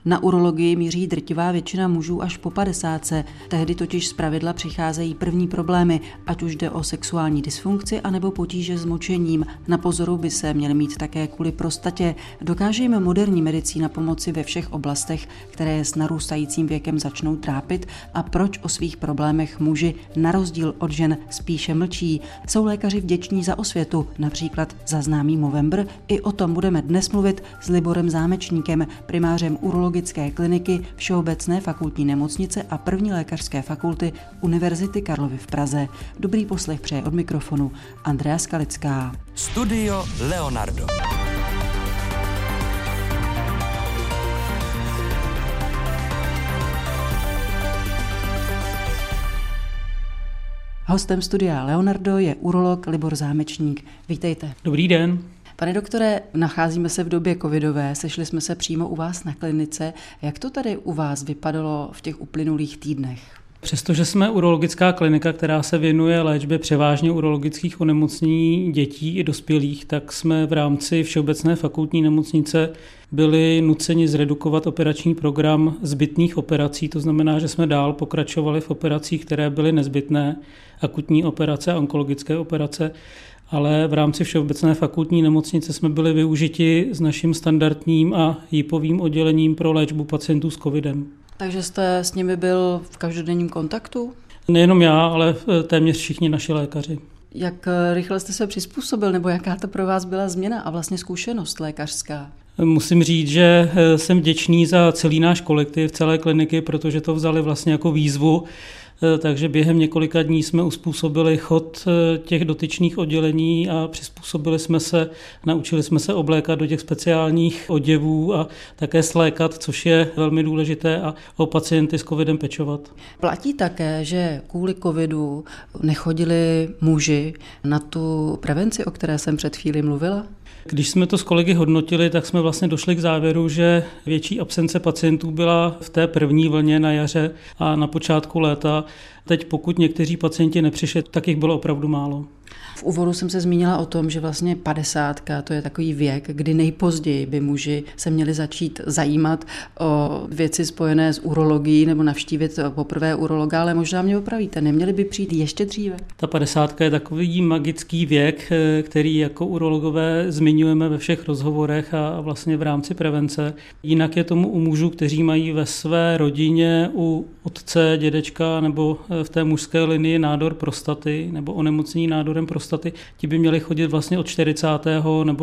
Na urologii míří drtivá většina mužů až po 50. Tehdy totiž zpravidla přicházejí první problémy, ať už jde o sexuální dysfunkci anebo potíže s močením. Na pozoru by se měly mít také kvůli prostatě. Dokáže jim moderní medicína pomoci ve všech oblastech, které je s narůstajícím věkem začnou trápit, a proč o svých problémech muži na rozdíl od žen spíše mlčí? Jsou lékaři vděční za osvětu, například za známý Movember? I o tom budeme dnes mluvit s Liborem Zámečníkem, primářem urologické kliniky Všeobecné fakultní nemocnice a první lékařské fakulty Univerzity Karlovy v Praze. Dobrý poslech přeje od mikrofonu Andrea Skalická. Studio Leonardo. Hostem studia Leonardo je urolog Libor Zámečník. Vítejte. Dobrý den. Pane doktore, nacházíme se v době covidové, sešli jsme se přímo u vás na klinice. Jak to tady u vás vypadalo v těch uplynulých týdnech? Přestože jsme urologická klinika, která se věnuje léčbě převážně urologických onemocnění dětí i dospělých, tak jsme v rámci Všeobecné fakultní nemocnice byli nuceni zredukovat operační program zbytných operací. To znamená, že jsme dál pokračovali v operacích, které byly nezbytné, akutní operace a onkologické operace, ale v rámci Všeobecné fakultní nemocnice jsme byli využiti s naším standardním a JIPovým oddělením pro léčbu pacientů s covidem. Takže jste s nimi byl v každodenním kontaktu? Nejenom já, ale téměř všichni naši lékaři. Jak rychle jste se přizpůsobil, nebo jaká to pro vás byla změna a vlastně zkušenost lékařská? Musím říct, že jsem vděčný za celý náš kolektiv, celé kliniky, protože to vzali vlastně jako výzvu. Takže během několika dní jsme uspůsobili chod těch dotyčných oddělení a přizpůsobili jsme se, naučili jsme se oblékat do těch speciálních oděvů a také slékat, což je velmi důležité, a o pacienty s covidem pečovat. Platí také, že kvůli covidu nechodili muži na tu prevenci, o které jsem před chvílí mluvila? Když jsme to s kolegy hodnotili, tak jsme vlastně došli k závěru, že větší absence pacientů byla v té první vlně na jaře a na počátku léta. Teď pokud někteří pacienti nepřišli, tak jich bylo opravdu málo. V úvodu jsem se zmínila o tom, že vlastně 50, to je takový věk, kdy nejpozději by muži se měli začít zajímat o věci spojené s urologií nebo navštívit poprvé urologa, ale možná mě opravíte, neměli by přijít ještě dříve? Ta 50 je takový magický věk, který jako urologové zmiňujeme ve všech rozhovorech a vlastně v rámci prevence. Jinak je tomu u mužů, kteří mají ve své rodině u otce, dědečka nebo v té mužské linii nádor prostaty nebo onemocnění nádorem prostaty, ti by měli chodit vlastně od 40. nebo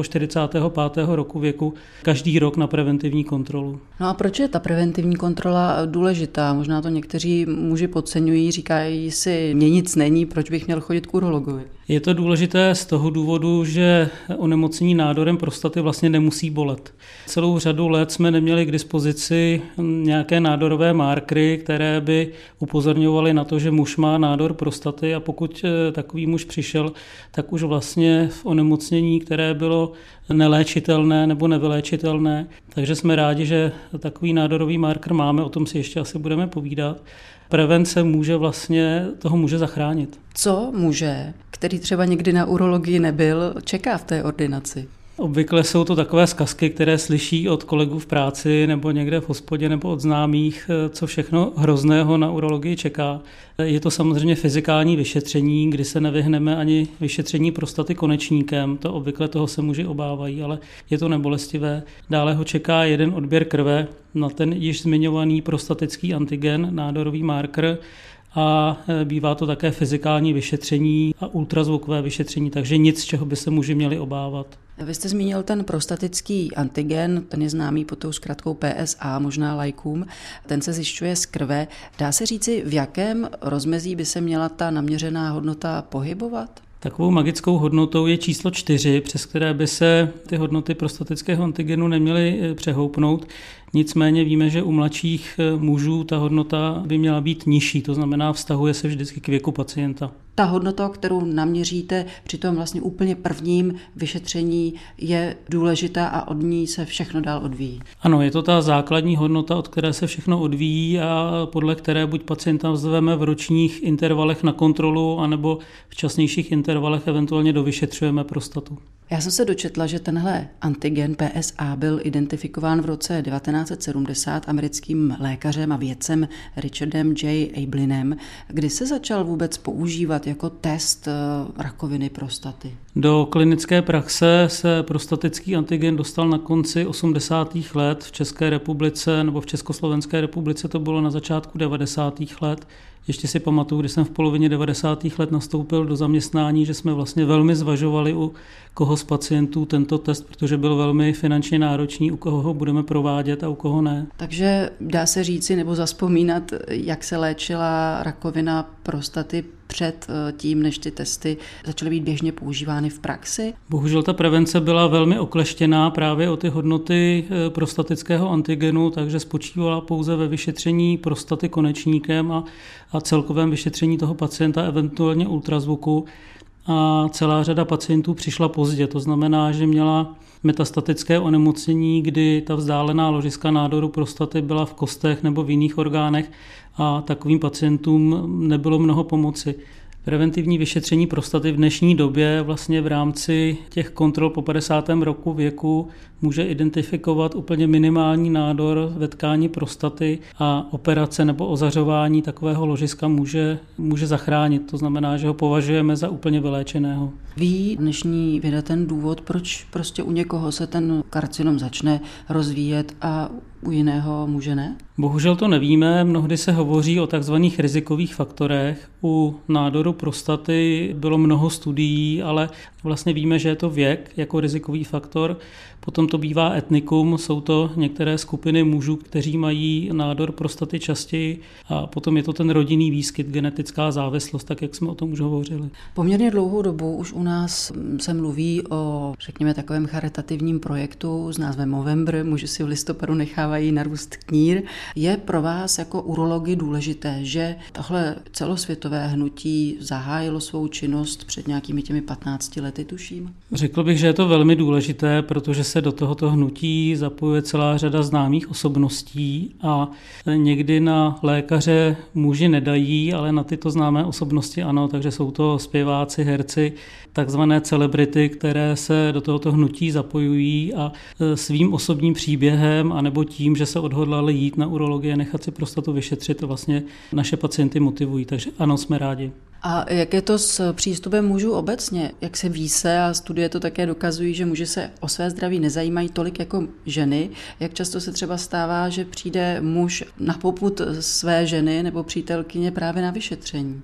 45. roku věku každý rok na preventivní kontrolu. No a proč je ta preventivní kontrola důležitá? Možná to někteří muži podceňují, říkají si, mně nic není, proč bych měl chodit k urologovi? Je to důležité z toho důvodu, že onemocnění nádorem prostaty vlastně nemusí bolet. Celou řadu let jsme neměli k dispozici nějaké nádorové markery, které by upozorňovaly na to, že muž má nádor prostaty, a pokud takový muž přišel, tak už vlastně v onemocnění, které bylo neléčitelné nebo nevyléčitelné. Takže jsme rádi, že takový nádorový marker máme, o tom si ještě asi budeme povídat. Prevence může vlastně toho muže zachránit. Co muže, který třeba někdy na urologii nebyl, čeká v té ordinaci? Obvykle jsou to takové zkazky, které slyší od kolegů v práci nebo někde v hospodě nebo od známých, co všechno hrozného na urologii čeká. Je to samozřejmě fyzikální vyšetření, kdy se nevyhneme ani vyšetření prostaty konečníkem. To obvykle toho se muži obávají, ale je to nebolestivé. Dále ho čeká jeden odběr krve na ten již zmiňovaný prostatický antigen, nádorový marker, a bývá to také fyzikální vyšetření a ultrazvukové vyšetření, takže nic, z čeho by se muži měli obávat. Vy jste zmínil ten prostatický antigen, ten je známý pod tou zkratkou PSA, možná laikům, ten se zjišťuje z krve. Dá se říci, v jakém rozmezí by se měla ta naměřená hodnota pohybovat? Takovou magickou hodnotou je číslo 4, přes které by se ty hodnoty prostatického antigenu neměly přehoupnout. Nicméně víme, že u mladších mužů ta hodnota by měla být nižší, to znamená vztahuje se vždycky k věku pacienta. Ta hodnota, kterou naměříte při tom vlastně úplně prvním vyšetření, je důležitá a od ní se všechno dál odvíjí. Ano, je to ta základní hodnota, od které se všechno odvíjí a podle které buď pacienta vzveme v ročních intervalech na kontrolu, anebo v časnějších intervalech eventuálně dovyšetřujeme prostatu. Já jsem se dočetla, že tenhle antigen PSA byl identifikován v roce 1970 americkým lékařem a vědcem Richardem J. Ablinem, kdy se začal vůbec používat jako test rakoviny prostaty. Do klinické praxe se prostatický antigen dostal na konci 80. let v České republice nebo v Československé republice to bylo na začátku 90. let. Ještě si pamatuju, když jsem v polovině 90. let nastoupil do zaměstnání, že jsme vlastně velmi zvažovali, u koho z pacientů tento test, protože byl velmi finančně náročný, u koho ho budeme provádět a u koho ne. Takže dá se říci nebo zavzpomínat, jak se léčila rakovina prostaty před tím, než ty testy začaly být běžně používány v praxi? Bohužel ta prevence byla velmi okleštěná právě o ty hodnoty prostatického antigenu, takže spočívala pouze ve vyšetření prostaty konečníkem a celkovém vyšetření toho pacienta, eventuálně ultrazvuku. A celá řada pacientů přišla pozdě, to znamená, že měla metastatické onemocnění, kdy ta vzdálená ložiska nádoru prostaty byla v kostech nebo v jiných orgánech a takovým pacientům nebylo mnoho pomoci. Preventivní vyšetření prostaty v dnešní době vlastně v rámci těch kontrol po 50. roku věku může identifikovat úplně minimální nádor ve tkání prostaty a operace nebo ozařování takového ložiska může zachránit. To znamená, že ho považujeme za úplně vyléčeného. Ví dnešní věda ten důvod, proč prostě u někoho se ten karcinom začne rozvíjet a u jiného může ne? Bohužel to nevíme, mnohdy se hovoří o takzvaných rizikových faktorech. U nádoru prostaty bylo mnoho studií, ale vlastně víme, že je to věk jako rizikový faktor. Potom to bývá etnikum, jsou to některé skupiny mužů, kteří mají nádor prostaty častěji a potom je to ten rodinný výskyt, genetická závislost, tak jak jsme o tom už hovořili. Poměrně dlouhou dobu už u nás se mluví o, řekněme, takovém charitativním projektu s názvem Movember, muži si v listopadu nechávají narůst knír. Je pro vás jako urology důležité, že tohle celosvětové hnutí zahájilo svou činnost před nějakými těmi 15 lety, tuším? Řekl bych, že je to velmi důležité, protože se do tohoto hnutí zapojuje celá řada známých osobností a někdy na lékaře muži nedají, ale na tyto známé osobnosti ano, takže jsou to zpěváci, herci, takzvané celebrity, které se do tohoto hnutí zapojují a svým osobním příběhem anebo tím, že se odhodlali jít na urologii a nechat si prostatu vyšetřit, vlastně naše pacienty motivují, takže ano, jsme rádi. A jak je to s přístupem mužů obecně? Jak se ví se a studie to také dokazují, že muži se o své zdraví nezajímají tolik jako ženy. Jak často se třeba stává, že přijde muž na popud své ženy nebo přítelkyně právě na vyšetření?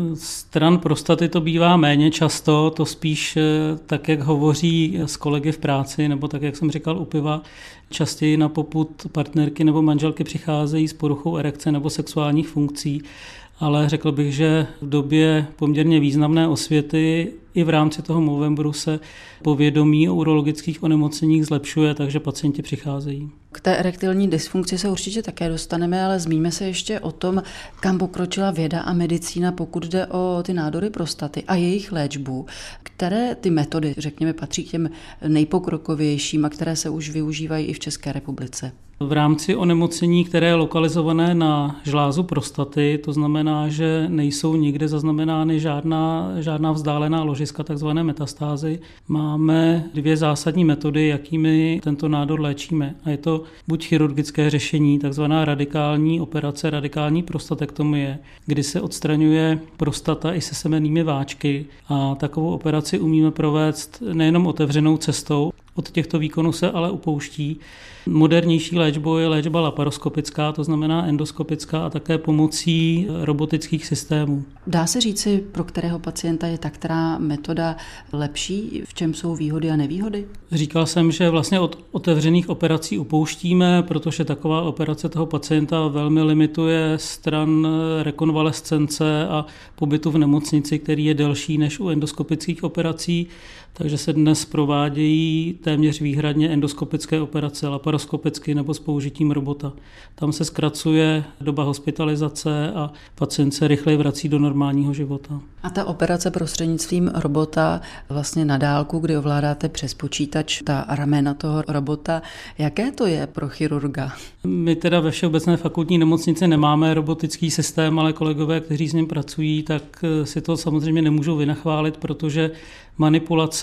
Stran prostaty to bývá méně často, to spíš tak, jak hovoří s kolegy v práci, nebo tak, jak jsem říkal u piva, častěji na popud partnerky nebo manželky přicházejí s poruchou erekce nebo sexuálních funkcí, ale řekl bych, že v době poměrně významné osvěty i v rámci toho Movemberu se povědomí o urologických onemocněních zlepšuje, takže pacienti přicházejí. K té erektilní dysfunkci se určitě také dostaneme, ale zmíníme se ještě o tom, kam pokročila věda a medicína, pokud jde o ty nádory prostaty a jejich léčbu. Které ty metody, řekněme, patří k těm nejpokrokovějším a které se už využívají i v České republice? V rámci onemocnění, které je lokalizované na žlázu prostaty, to znamená, že nejsou nikde zaznamenány žádná vzdálená ložiska, takzvané metastázy, máme dvě zásadní metody, jakými tento nádor léčíme. A je to buď chirurgické řešení, takzvaná radikální operace, radikální prostatektomie, kdy se odstraňuje prostata i se semennými váčky. A takovou operaci umíme provést nejenom otevřenou cestou, od těchto výkonů se ale upouští. Modernější léčbou je léčba laparoskopická, to znamená endoskopická a také pomocí robotických systémů. Dá se říci, pro kterého pacienta je ta která metoda lepší, v čem jsou výhody a nevýhody? Říkal jsem, že vlastně od otevřených operací upouštíme, protože taková operace toho pacienta velmi limituje stran rekonvalescence a pobytu v nemocnici, který je delší než u endoskopických operací. Takže se dnes provádějí téměř výhradně endoskopické operace, laparoskopicky nebo s použitím robota. Tam se zkracuje doba hospitalizace a pacient se rychleji vrací do normálního života. A ta operace prostřednictvím robota vlastně na dálku, kdy ovládáte přes počítač ta ramena toho robota, jaké to je pro chirurga? My teda ve Všeobecné fakultní nemocnici nemáme robotický systém, ale kolegové, kteří s ním pracují, tak si to samozřejmě nemůžou vynachválit, protože manipulace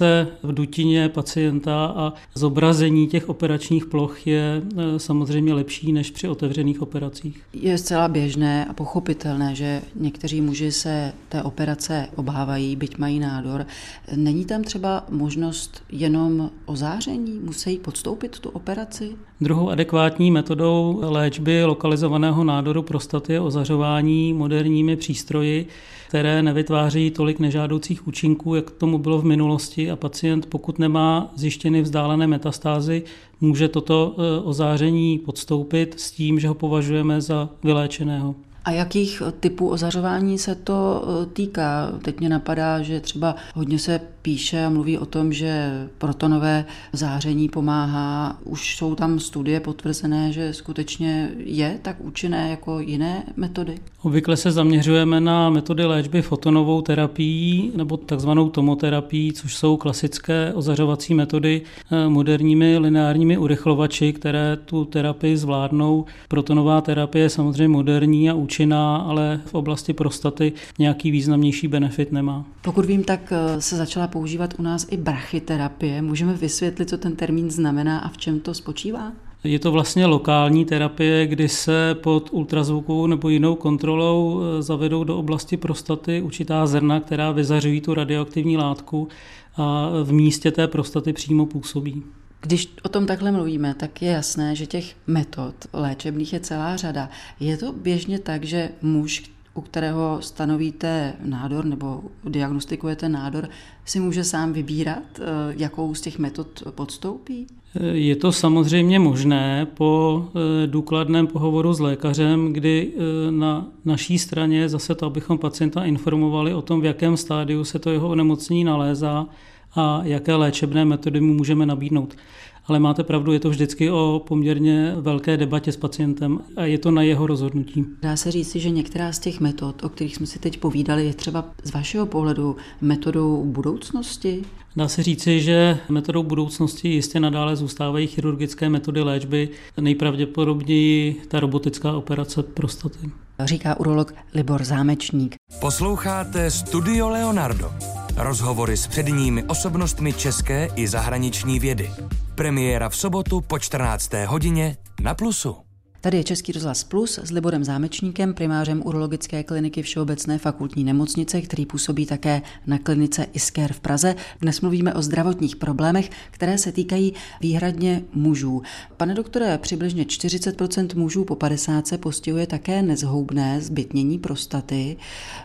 operace v dutině pacienta a zobrazení těch operačních ploch je samozřejmě lepší než při otevřených operacích. Je zcela běžné a pochopitelné, že někteří muži se té operace obávají, byť mají nádor. Není tam třeba možnost jenom ozáření? Musí podstoupit tu operaci? Druhou adekvátní metodou léčby lokalizovaného nádoru prostaty je ozařování moderními přístroji, které nevytváří tolik nežádoucích účinků, jak tomu bylo v minulosti, a pacient, pokud nemá zjištěny vzdálené metastázy, může toto ozáření podstoupit s tím, že ho považujeme za vyléčeného. A jakých typů ozařování se to týká? Teď mě napadá, že třeba hodně se píše a mluví o tom, že protonové záření pomáhá. Už jsou tam studie potvrzené, že skutečně je tak účinné jako jiné metody? Obvykle se zaměřujeme na metody léčby fotonovou terapií nebo takzvanou tomoterapií, což jsou klasické ozařovací metody moderními lineárními urychlovači, které tu terapii zvládnou. Protonová terapie je samozřejmě moderní a účinná, ale v oblasti prostaty nějaký významnější benefit nemá. Pokud vím, tak se začala používat u nás i brachyterapie. Můžeme vysvětlit, co ten termín znamená a v čem to spočívá? Je to vlastně lokální terapie, kdy se pod ultrazvukovou nebo jinou kontrolou zavedou do oblasti prostaty určitá zrna, která vyzařují tu radioaktivní látku a v místě té prostaty přímo působí. Když o tom takhle mluvíme, tak je jasné, že těch metod léčebných je celá řada. Je to běžně tak, že muž, u kterého stanovíte nádor nebo diagnostikujete nádor, si může sám vybírat, jakou z těch metod podstoupí? Je to samozřejmě možné po důkladném pohovoru s lékařem, kdy na naší straně zase to, abychom pacienta informovali o tom, v jakém stádiu se to jeho onemocnění nalézá a jaké léčebné metody mu můžeme nabídnout. Ale máte pravdu, je to vždycky o poměrně velké debatě s pacientem a je to na jeho rozhodnutí. Dá se říci, že některá z těch metod, o kterých jsme si teď povídali, je třeba z vašeho pohledu metodou budoucnosti? Dá se říci, že metodou budoucnosti jistě nadále zůstávají chirurgické metody léčby, nejpravděpodobněji ta robotická operace prostaty. Říká urolog Libor Zámečník. Posloucháte Studio Leonardo. Rozhovory s předními osobnostmi české i zahraniční vědy. Premiéra v sobotu po 14. hodině na Plusu. Tady je Český rozhlas Plus s Liborem Zámečníkem, primářem urologické kliniky Všeobecné fakultní nemocnice, který působí také na klinice Isker v Praze. Dnes mluvíme o zdravotních problémech, které se týkají výhradně mužů. Pane doktore, přibližně 40% mužů po 50 se postihuje také nezhoubné zbytnění prostaty.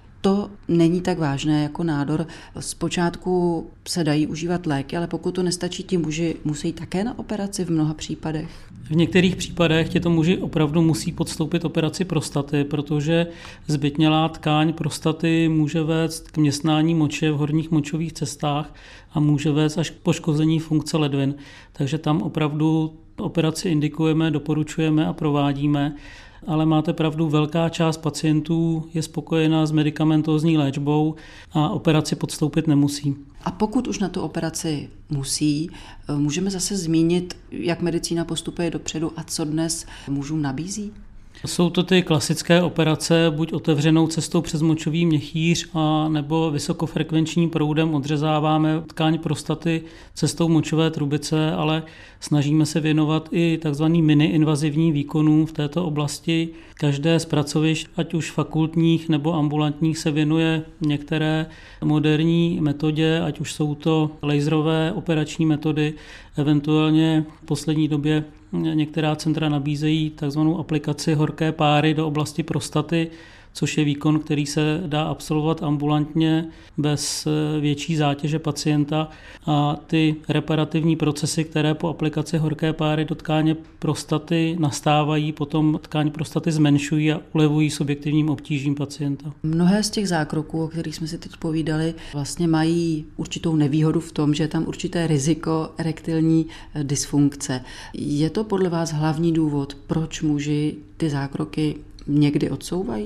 To není tak vážné jako nádor. Zpočátku se dají užívat léky, ale pokud to nestačí, ti muži musí také na operaci v mnoha případech. V některých případech těto muži opravdu musí podstoupit operaci prostaty, protože zbytnělá tkáň prostaty může vést k městnání moče v horních močových cestách a může vést až k poškození funkce ledvin. Takže tam opravdu operaci indikujeme, doporučujeme a provádíme. Ale máte pravdu, velká část pacientů je spokojená s medikamentózní léčbou a operaci podstoupit nemusí. A pokud už na tu operaci musí, můžeme zase zmínit, jak medicína postupuje dopředu a co dnes mužům nabízí? Jsou to ty klasické operace, buď otevřenou cestou přes močový měchýř a nebo vysokofrekvenčním proudem odřezáváme tkáň prostaty cestou močové trubice, ale snažíme se věnovat i takzvaným mini-invazivním výkonům v této oblasti. Každé z pracovišť, ať už fakultních nebo ambulantních, se věnuje některé moderní metodě, ať už jsou to laserové operační metody, eventuálně v poslední době některá centra nabízejí takzvanou aplikaci horké páry do oblasti prostaty, což je výkon, který se dá absolvovat ambulantně bez větší zátěže pacienta, a ty reparativní procesy, které po aplikaci horké páry do tkáně prostaty nastávají, potom tkáň prostaty zmenšují a ulevují subjektivním obtížím pacienta. Mnohé z těch zákroků, o kterých jsme si teď povídali, vlastně mají určitou nevýhodu v tom, že je tam určité riziko erektilní dysfunkce. Je to podle vás hlavní důvod, proč muži ty zákroky někdy odsouvají?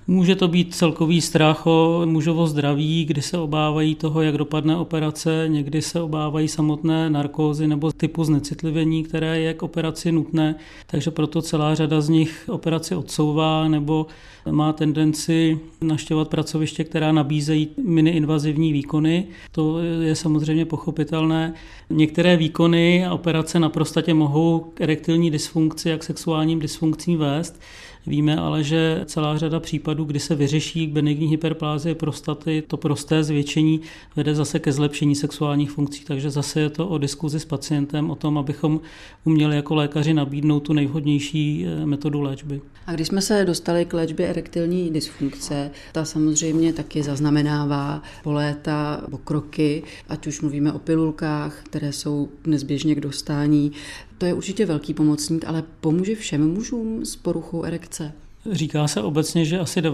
Může to být celkový strach o mužovo zdraví, kdy se obávají toho, jak dopadne operace, někdy se obávají samotné narkózy nebo typu znecitlivení, které je k operaci nutné, takže proto celá řada z nich operaci odsouvá nebo má tendenci navštěvovat pracoviště, která nabízejí miniinvazivní výkony. To je samozřejmě pochopitelné. Některé výkony a operace na prostatě mohou k erektilní dysfunkci a k sexuálním dysfunkcím vést. Víme ale, že celá řada případů, kdy se vyřeší benigní hyperplázie prostaty, to prosté zvětšení vede zase ke zlepšení sexuálních funkcí. Takže zase je to o diskuzi s pacientem, o tom, abychom uměli jako lékaři nabídnout tu nejvhodnější metodu léčby. A když jsme se dostali k léčbě erektilní dysfunkce, ta samozřejmě taky zaznamenává po léta pokroky, ať už mluvíme o pilulkách, které jsou dnes běžně k dostání. To je určitě velký pomocník, ale pomůže všem mužům s poruchou erekce? Říká se obecně, že asi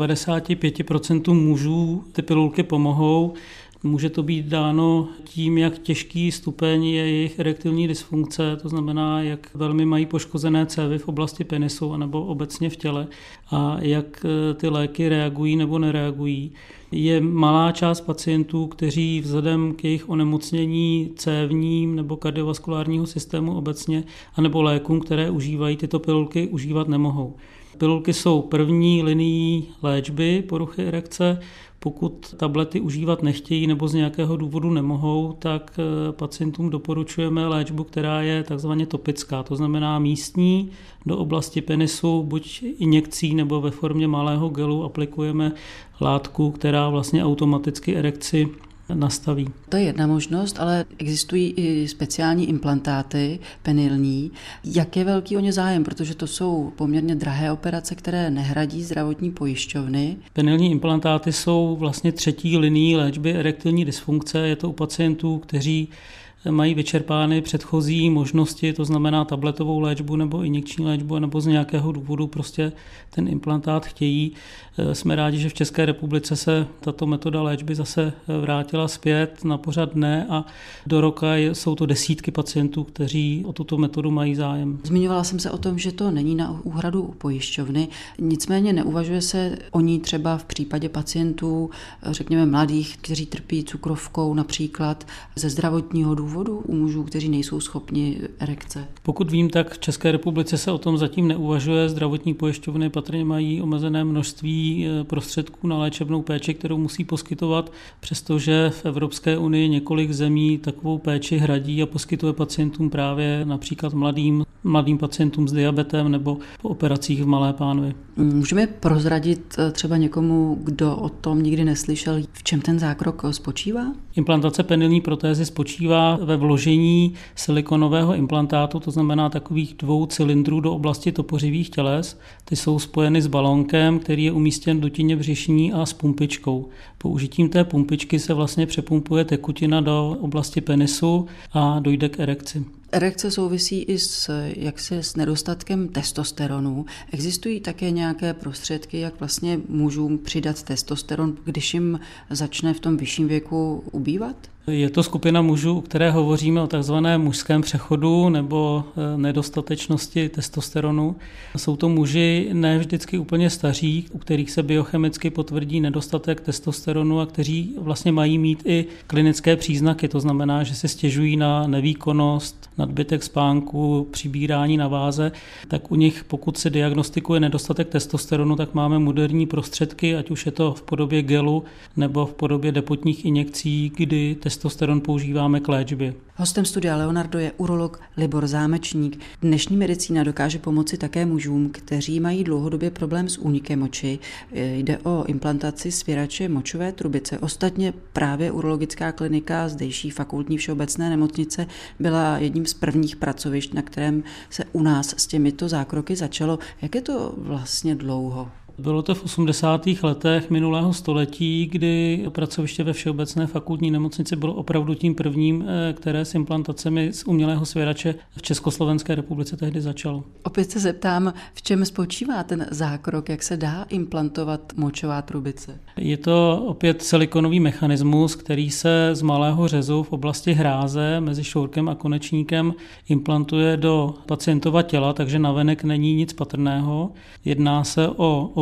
95% mužů ty pilulky pomohou. Může to být dáno tím, jak těžký stupeň je jejich erektilní dysfunkce, to znamená, jak velmi mají poškozené cévy v oblasti penisu nebo obecně v těle a jak ty léky reagují nebo nereagují. Je malá část pacientů, kteří vzhledem k jejich onemocnění cévním nebo kardiovaskulárního systému obecně anebo lékům, které užívají tyto pilulky, užívat nemohou. Pilulky jsou první linií léčby poruchy erekce. Pokud tablety užívat nechtějí nebo z nějakého důvodu nemohou, tak pacientům doporučujeme léčbu, která je takzvaně topická, to znamená místní do oblasti penisu, buď injekcí nebo ve formě malého gelu aplikujeme látku, která vlastně automaticky erekci nastaví. To je jedna možnost, ale existují i speciální implantáty penilní. Jak je velký o ně zájem, protože to jsou poměrně drahé operace, které nehradí zdravotní pojišťovny. Penilní implantáty jsou vlastně třetí linií léčby erektilní dysfunkce. Je to u pacientů, kteří mají vyčerpány předchozí možnosti, to znamená tabletovou léčbu nebo injekční léčbu, nebo z nějakého důvodu prostě ten implantát chtějí. Jsme rádi, že v České republice se tato metoda léčby zase vrátila zpět na pořad dne a do roka jsou to desítky pacientů, kteří o tuto metodu mají zájem. Zmiňovala jsem se o tom, že to není na úhradu u pojišťovny, nicméně neuvažuje se o ní třeba v případě pacientů, řekněme mladých, kteří trpí cukrovkou například ze zdravotního důvodu u mužů, kteří nejsou schopni erekce. Pokud vím, tak v České republice se o tom zatím neuvažuje. Zdravotní pojišťovny patrně mají omezené množství prostředků na léčebnou péči, kterou musí poskytovat, přestože v Evropské unii několik zemí takovou péči hradí a poskytuje pacientům právě například mladým pacientům s diabetem nebo po operacích v malé pánvi. Můžeme prozradit třeba někomu, kdo o tom nikdy neslyšel, v čem ten zákrok spočívá? Implantace penilní protézy spočívá ve vložení silikonového implantátu, to znamená takových 2 cylindrů do oblasti topořivých těles. Ty jsou spojeny s balónkem, který je umístěn v dutině břišní a s pumpičkou. Použitím té pumpičky se vlastně přepumpuje tekutina do oblasti penisu a dojde k erekci. Erekce souvisí i s nedostatkem testosteronu. Existují také nějaké prostředky, jak vlastně mužům přidat testosteron, když jim začne v tom vyšším věku ubývat? Je to skupina mužů, u které hovoříme o takzvaném mužském přechodu nebo nedostatečnosti testosteronu. Jsou to muži ne vždycky úplně staří, u kterých se biochemicky potvrdí nedostatek testosteronu a kteří vlastně mají mít i klinické příznaky. To znamená, že se stěžují na nevýkonnost, nadbytek spánku, přibírání na váze. Tak u nich, pokud se diagnostikuje nedostatek testosteronu, tak máme moderní prostředky, ať už je to v podobě gelu nebo v podobě depotních injekcí, kdy testosteron používáme k léčbě. Hostem studia Leonardo je urolog Libor Zámečník. Dnešní medicína dokáže pomoci také mužům, kteří mají dlouhodobě problém s únikem moči. Jde o implantaci svěrače močové trubice. Ostatně právě urologická klinika zdejší fakultní všeobecné nemocnice byla jedním z prvních pracovišť, na kterém se u nás s těmito zákroky začalo. Jak je to vlastně dlouho? Bylo to v 80. letech minulého století, kdy pracoviště ve Všeobecné fakultní nemocnici bylo opravdu tím prvním, které s implantacemi z umělého svěrače v Československé republice tehdy začalo. Opět se zeptám, v čem spočívá ten zákrok, jak se dá implantovat močová trubice? Je to opět silikonový mechanismus, který se z malého řezu v oblasti hráze mezi šourkem a konečníkem implantuje do pacientova těla, takže navenek není nic patrného. Jedná se o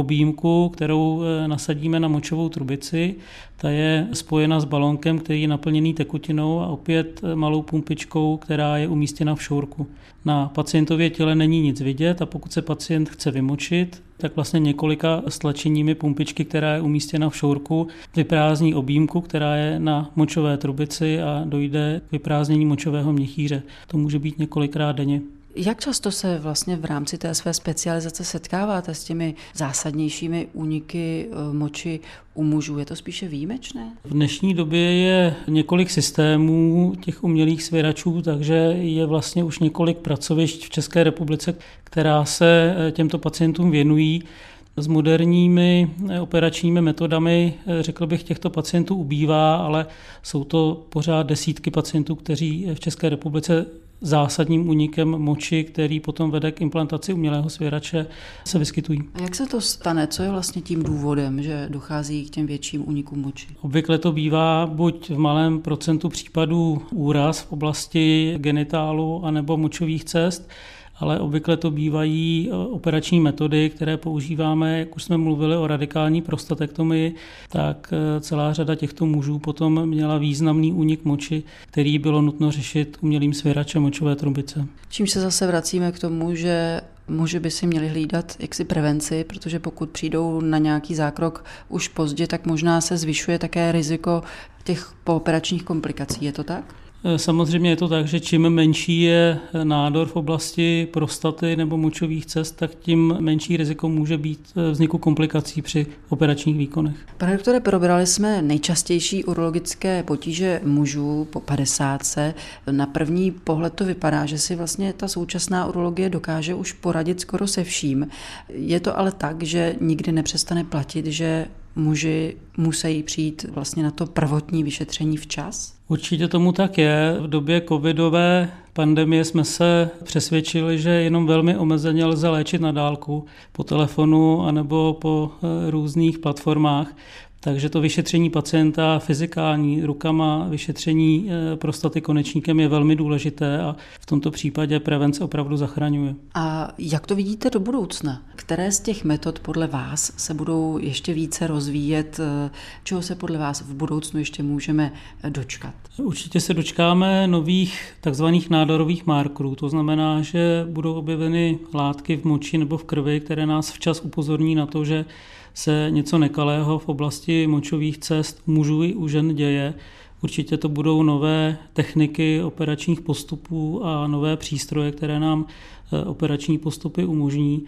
objímku, kterou nasadíme na močovou trubici. Ta je spojena s balónkem, který je naplněný tekutinou a opět malou pumpičkou, která je umístěna v šourku. Na pacientově těle není nic vidět a pokud se pacient chce vymočit, tak vlastně několika stlačeními pumpičky, která je umístěna v šourku, vyprázdní objímku, která je na močové trubici a dojde k vyprázdnění močového měchýře. To může být několikrát denně. Jak často se vlastně v rámci té své specializace setkáváte s těmi zásadnějšími úniky moči u mužů? Je to spíše výjimečné? V dnešní době je několik systémů těch umělých svěračů, takže je vlastně už několik pracovišť v České republice, která se těmto pacientům věnují. S moderními operačními metodami, řekl bych, těchto pacientů ubývá, ale jsou to pořád desítky pacientů, kteří v České republice zásadním únikem moči, který potom vede k implantaci umělého svěrače, se vyskytují. A jak se to stane? Co je vlastně tím důvodem, že dochází k těm větším únikům moči? Obvykle to bývá buď v malém procentu případů úraz v oblasti genitálu anebo močových cest, ale obvykle to bývají operační metody, které používáme, jak už jsme mluvili o radikální prostatektomii, tak celá řada těchto mužů potom měla významný únik moči, který bylo nutno řešit umělým svěračem močové trubice. Čímž se zase vracíme k tomu, že muži by si měli hlídat jaksi prevenci, protože pokud přijdou na nějaký zákrok už pozdě, tak možná se zvyšuje také riziko těch pooperačních komplikací. Je to tak? Samozřejmě je to tak, že čím menší je nádor v oblasti prostaty nebo močových cest, tak tím menší riziko může být vzniku komplikací při operačních výkonech. Pane doktore, probrali jsme nejčastější urologické potíže mužů po 50. Na první pohled to vypadá, že si vlastně ta současná urologie dokáže už poradit skoro se vším. Je to ale tak, že nikdy nepřestane platit, že muži musí přijít vlastně na to prvotní vyšetření včas? Určitě tomu tak je. V době covidové pandemie jsme se přesvědčili, že jenom velmi omezeně lze léčit na dálku po telefonu anebo po různých platformách. Takže to vyšetření pacienta fyzikální rukama, vyšetření prostaty konečníkem je velmi důležité a v tomto případě prevence opravdu zachraňuje. A jak to vidíte do budoucna? Které z těch metod podle vás se budou ještě více rozvíjet? Čeho se podle vás v budoucnu ještě můžeme dočkat? Určitě se dočkáme nových takzvaných nádorových markerů. To znamená, že budou objeveny látky v moči nebo v krvi, které nás včas upozorní na to, že se něco nekalého v oblasti močových cest mužů i u žen děje. Určitě to budou nové techniky operačních postupů a nové přístroje, které nám operační postupy umožní.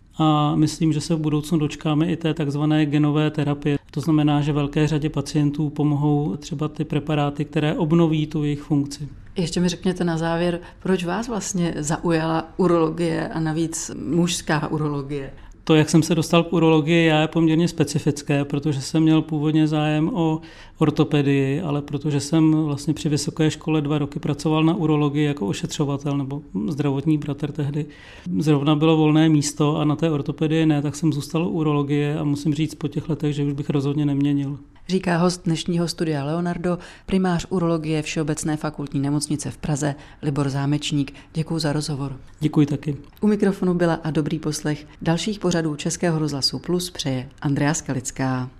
A myslím, že se v budoucnu dočkáme i té takzvané genové terapie. To znamená, že velké řadě pacientů pomohou třeba ty preparáty, které obnoví tu jejich funkci. Ještě mi řekněte na závěr, proč vás vlastně zaujala urologie a navíc mužská urologie? To, jak jsem se dostal k urologii, je poměrně specifické, protože jsem měl původně zájem o ortopedii, ale protože jsem vlastně při vysoké škole 2 roky pracoval na urologii jako ošetřovatel nebo zdravotní bratr tehdy. Zrovna bylo volné místo a na té ortopedii ne, tak jsem zůstal u urologie a musím říct po těch letech, že už bych rozhodně neměnil. Říká host dnešního studia Leonardo, primář urologie Všeobecné fakultní nemocnice v Praze Libor Zámečník. Děkuji za rozhovor. Děkuji taky. U mikrofonu byla a dobrý poslech dalších pořadů Českého rozhlasu Plus přeje Andrea Skalická.